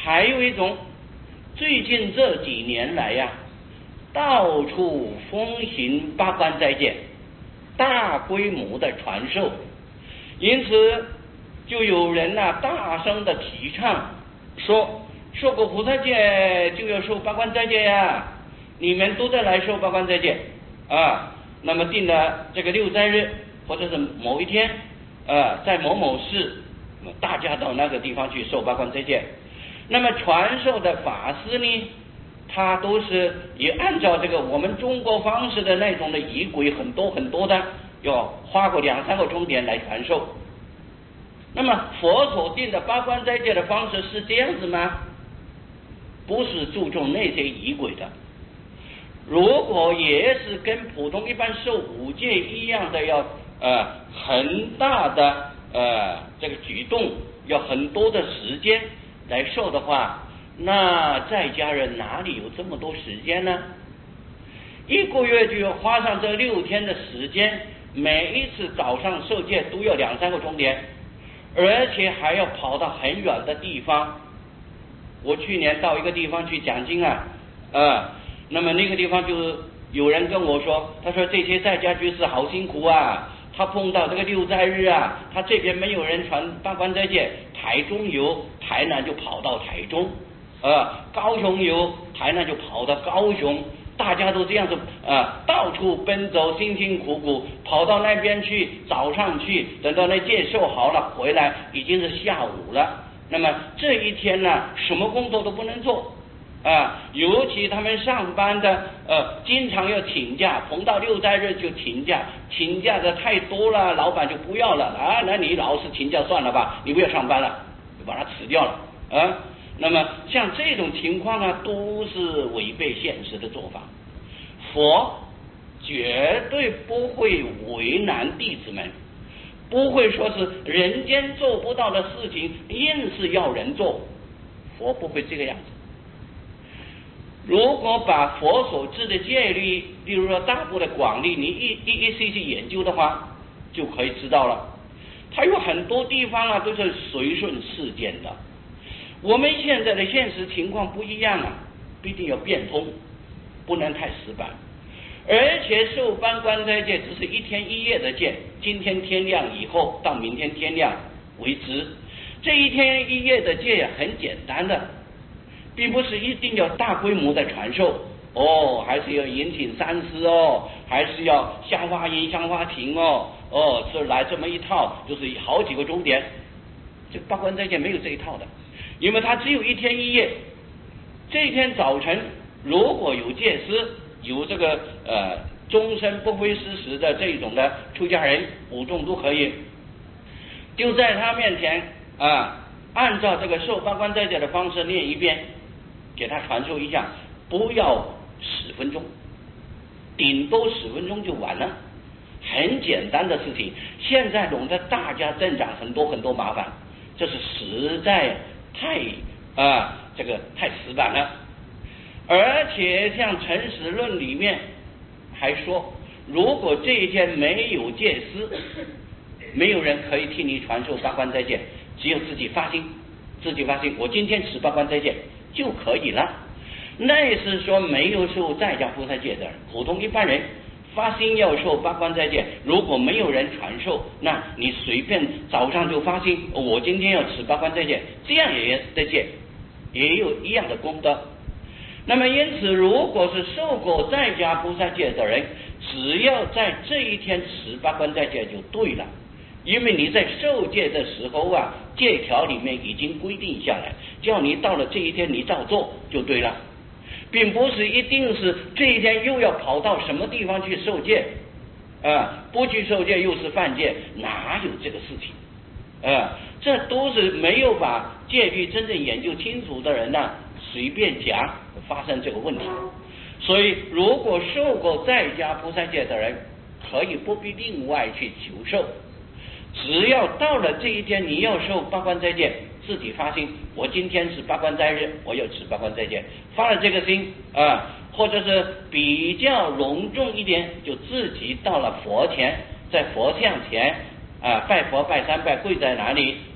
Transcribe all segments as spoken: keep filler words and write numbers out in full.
还有一种，最近这几年来呀、啊，到处风行八关斋戒，大规模的传授，因此就有人呐、啊、大声的提倡说，受过菩萨戒就要受八关斋戒呀，你们都在来受八关斋戒啊。那么定了这个六斋日或者是某一天，呃，在某某市，大家到那个地方去受八关斋戒。那么传授的法师呢，他都是也按照这个我们中国方式的那种的仪轨很多很多的，要花个两三个钟点来传授。那么佛所定的八关斋戒的方式是这样子吗？不是注重那些仪轨的。如果也是跟普通一般受五戒一样的，要呃很大的呃这个举动，要很多的时间来受的话，那在家人哪里有这么多时间呢？一个月就要花上这六天的时间，每一次早上受戒都要两三个钟点，而且还要跑到很远的地方。我去年到一个地方去讲经啊，呃那么那个地方就有人跟我说，他说这些在家居士好辛苦啊，他碰到这个六斋日啊，他这边没有人传八关斋戒，台中有，台南就跑到台中，呃，高雄有，台南就跑到高雄，大家都这样子呃到处奔走，辛辛苦苦跑到那边去，早上去，等到那戒受好了回来已经是下午了。那么这一天呢，什么工作都不能做啊，尤其他们上班的呃，经常要请假，逢到六斋日就请假，请假的太多了，老板就不要了啊，那你老是请假算了吧，你不要上班了，就把它辞掉了啊。那么像这种情况呢，都是违背现实的做法。佛绝对不会为难弟子们，不会说是人间做不到的事情硬是要人做，佛不会这个样子。如果把佛所制的戒律，例如说大部的广律，你一一一细细研究的话，就可以知道了。它有很多地方啊，都是随顺世间的。我们现在的现实情况不一样啊，必定要变通，不能太死板。而且受八关斋戒只是一天一夜的戒，今天天亮以后到明天天亮为止。这一天一夜的戒很简单的，并不是一定要大规模的传授哦，还是要引请三师哦，还是要香花音香花亭哦，哦，这来这么一套，就是好几个钟点。这八关斋戒没有这一套的，因为它只有一天一夜。这一天早晨如果有戒师，有这个呃终身不会失时的这种的出家人，五众都可以，就在他面前啊，按照这个受八关斋戒的方式念一遍，给他传授一下，不要十分钟，顶多十分钟就完了，很简单的事情。现在弄得大家增长很多很多麻烦，这是实在太啊这个太死板了。而且像《诚实论》里面还说，如果这一天没有戒师，没有人可以替你传授八关斋戒，只有自己发心，自己发心，我今天持八关斋戒就可以了。那是说没有受在家菩萨戒的人，普通一般人发心要受八关斋戒，如果没有人传授，那你随便早上就发心，我今天要持八关斋戒，这样也得戒，也有一样的功德。那么因此，如果是受过在家菩萨戒的人，只要在这一天持八关斋戒就对了，因为你在受戒的时候啊，戒条里面已经规定下来，叫你到了这一天你照做就对了，并不是一定是这一天又要跑到什么地方去受戒啊，不去受戒又是犯戒，哪有这个事情啊？这都是没有把戒律真正研究清楚的人呢、啊，随便讲发生这个问题。所以如果受过在家菩萨戒的人，可以不必另外去求受，只要到了这一天你要受八关斋戒，自己发心，我今天是八关斋日，我要持八关斋戒，发了这个心啊，或者是比较隆重一点，就自己到了佛前，在佛像前啊，拜佛拜三拜，跪在哪里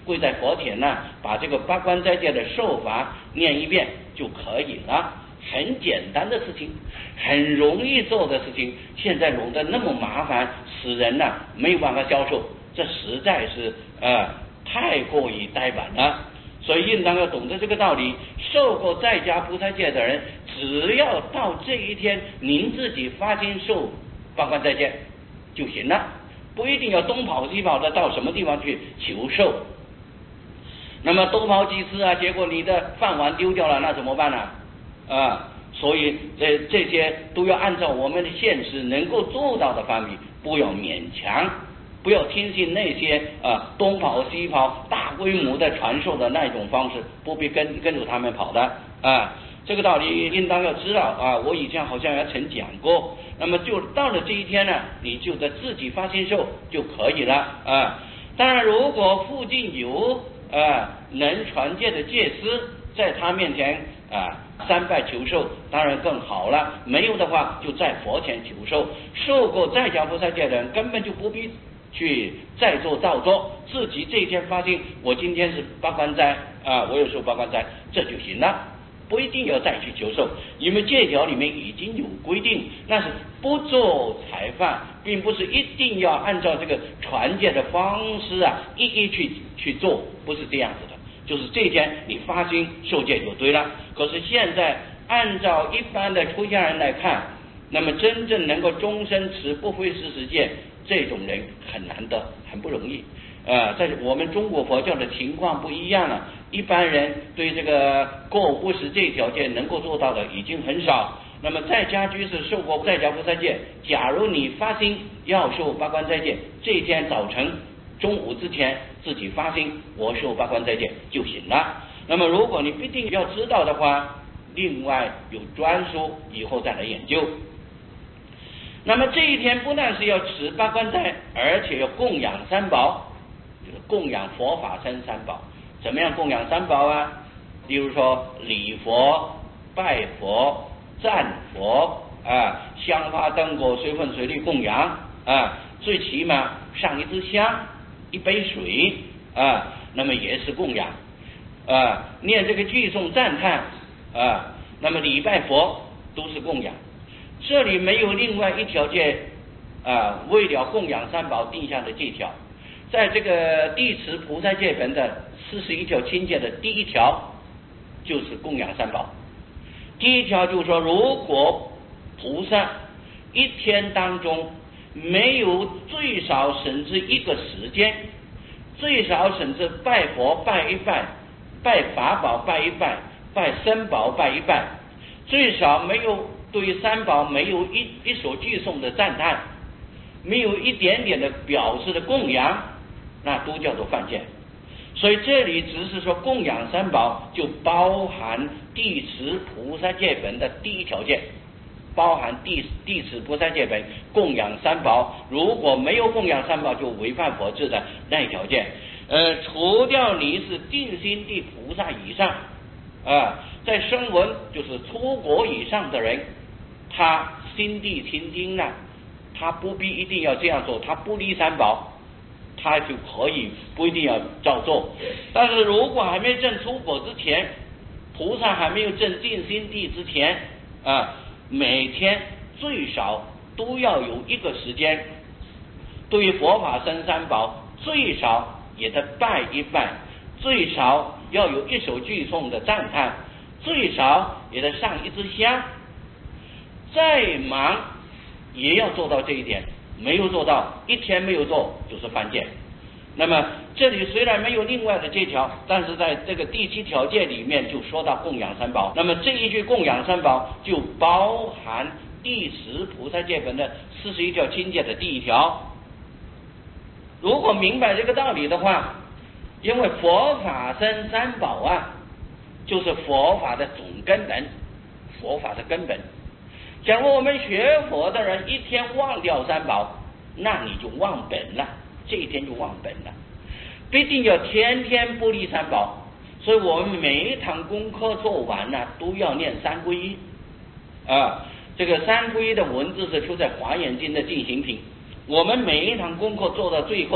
跪在佛前呢，把这个八关斋戒的受法念一遍就可以了。很简单的事情，很容易做的事情，现在弄得那么麻烦，使人呢、啊、没有办法消受，这实在是呃太过于呆板了。所以应当要懂得这个道理。受过在家菩萨戒的人，只要到这一天您自己发心受八关斋戒就行了，不一定要东跑西跑的到什么地方去求受。那么东跑几次啊，结果你的饭碗丢掉了，那怎么办呢？啊，所以这这些都要按照我们的现实能够做到的范围，不要勉强，不要听信那些啊东跑西跑大规模的传授的那种方式，不必跟跟着他们跑的啊。这个道理应当要知道啊，我以前好像也曾讲过。那么就到了这一天呢，你就在自己发心受就可以了啊。当然，如果附近有啊能传戒的戒师，在他面前啊三拜求受，当然更好了。没有的话，就在佛前求受。受过在家菩萨戒的人，根本就不必去再做造作，自己这一天发心，我今天是八关斋啊，我有受八关斋，这就行了。不一定要再去求受，因为戒条里面已经有规定，那是不做裁犯，并不是一定要按照这个传戒的方式啊一一去去做，不是这样子的。就是这一天你发心受戒就对了。可是现在按照一般的出家人来看，那么真正能够终身持不非四十戒，这种人很难得，很不容易。呃，在我们中国佛教的情况不一样了，一般人对这个过午不食这一条件能够做到的已经很少。那么在家居士受过在家菩萨戒，假如你发心要受八关斋戒，这一天早晨中午之前自己发心我受八关斋戒就行了。那么如果你必定要知道的话，另外有专书，以后再来研究。那么这一天不但是要持八关斋，而且要供养三宝，供养佛法僧三宝。怎么样供养三宝啊？例如说礼佛、拜佛、赞佛啊，香花灯果随分随力供养啊，最起码上一支香、一杯水啊，那么也是供养啊。念这个句诵赞叹啊，那么礼拜佛都是供养。这里没有另外一条戒啊，为了供养三宝定下的戒条。在这个地持菩萨戒本的四十一条清戒的第一条就是供养三宝。第一条就是说，如果菩萨一天当中没有最少甚至一个时间，最少甚至拜佛拜一拜，拜法宝拜一拜，拜僧宝拜一拜，最少没有对三宝没有一一所句诵的赞叹，没有一点点的表示的供养，那都叫做犯戒。所以这里只是说供养三宝，就包含地持菩萨戒本的第一条件，包含地地持菩萨戒本供养三宝。如果没有供养三宝，就违犯佛制的那一条件。呃，除掉你是定心地菩萨以上啊，在声闻就是出国以上的人，他心地清净了，他不必一定要这样做，他不离三宝，他就可以不一定要照做。但是如果还没证出果之前，菩萨还没有证定心地之前啊，每天最少都要有一个时间，对于佛法僧三宝最少也得拜一拜，最少要有一首句诵的赞叹，最少也得上一支香，再忙也要做到这一点。没有做到，一天没有做就是犯戒。那么这里虽然没有另外的戒条，但是在这个第七条戒里面就说到供养三宝。那么这一句供养三宝就包含第十菩萨戒本的四十一条清戒的第一条。如果明白这个道理的话，因为佛法僧三宝啊，就是佛法的总根本，佛法的根本。假如我们学佛的人一天忘掉三宝，那你就忘本了，这一天就忘本了。必定要天天不离三宝，所以我们每一堂功课做完了，都要念三皈依啊。这个三皈依的文字是出在华严经的进行品。我们每一堂功课做到最后，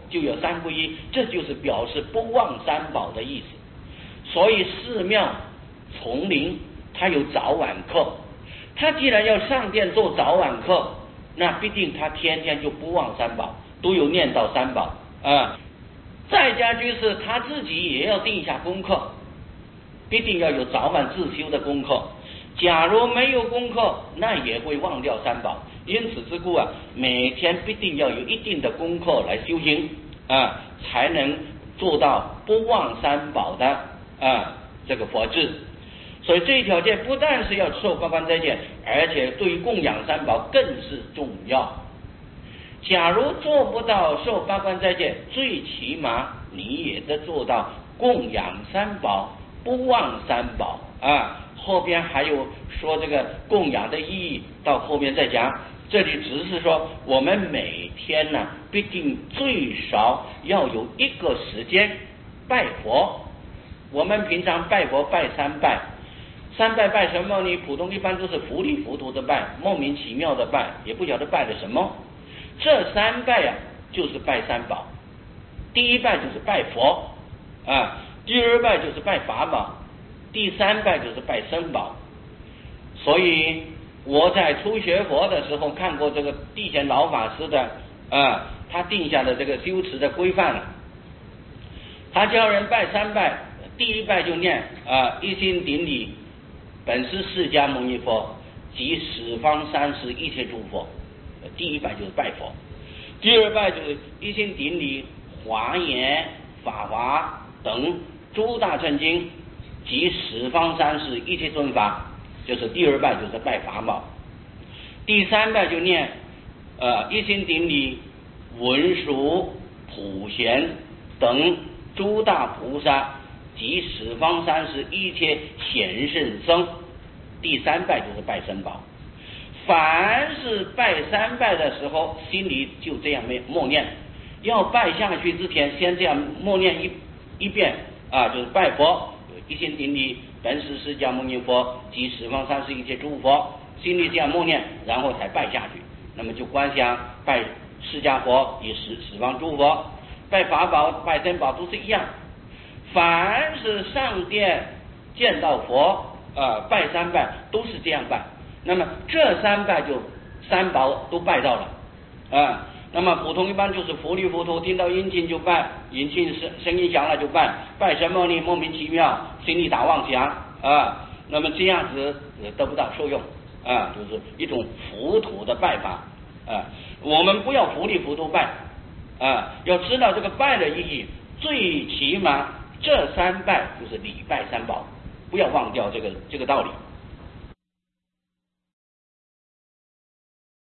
就有三不一，这就是表示不忘三宝的意思。所以寺庙丛林它有早晚课，他既然要上殿做早晚课，那必定他天天就不忘三宝，都有念到三宝啊。在家居士他自己也要定下功课，必定要有早晚自修的功课。假如没有功课，那也会忘掉三宝。因此之故啊，每天必定要有一定的功课来修行啊，才能做到不忘三宝的啊这个佛智。所以这一条件不但是要受八关斋戒，而且对于供养三宝更是重要。假如做不到受八关斋戒，最起码你也得做到供养三宝，不忘三宝啊。后边还有说这个供养的意义，到后面再讲。这里只是说我们每天呢，必定最少要有一个时间拜佛。我们平常拜佛拜三拜，三拜拜什么呢？普通一般都是糊里糊涂的拜，莫名其妙的拜，也不晓得拜了什么。这三拜啊，就是拜三宝。第一拜就是拜佛啊，第二拜就是拜法宝，第三拜就是拜僧宝。所以我在初学佛的时候看过这个地贤老法师的啊，他定下的这个修持的规范了。他教人拜三拜，第一拜就念啊一心顶礼本师释迦牟尼佛及十方三世一切诸佛。第一拜就是拜佛，第二拜就是一心顶礼华严、法华等诸大乘经及十方三世一切尊法，就是第二拜就是拜法宝。第三拜就念呃一心顶礼文殊、普贤等诸大菩萨及十方三世一切贤圣僧。第三拜就是拜僧宝。凡是拜三拜的时候，心里就这样默念，要拜下去之前，先这样默念一一遍啊，就是拜佛，一心顶礼本师释迦牟尼佛及十方三世一切诸佛，心里这样默念，然后才拜下去。那么就观想拜释迦佛与十十方诸佛，拜法宝、拜僧宝都是一样。凡是上殿见到佛啊，拜三拜都是这样拜。那么这三拜就三宝都拜到了啊。那么普通一般就是糊里糊涂，听到音磬就拜，音磬声声音响了就拜，拜什么呢？莫名其妙，心里打妄想啊。那么这样子得不到受用啊，就是一种糊涂的拜法啊。我们不要糊里糊涂拜啊，要知道这个拜的意义，最起码这三拜就是礼拜三宝，不要忘掉这个这个道理。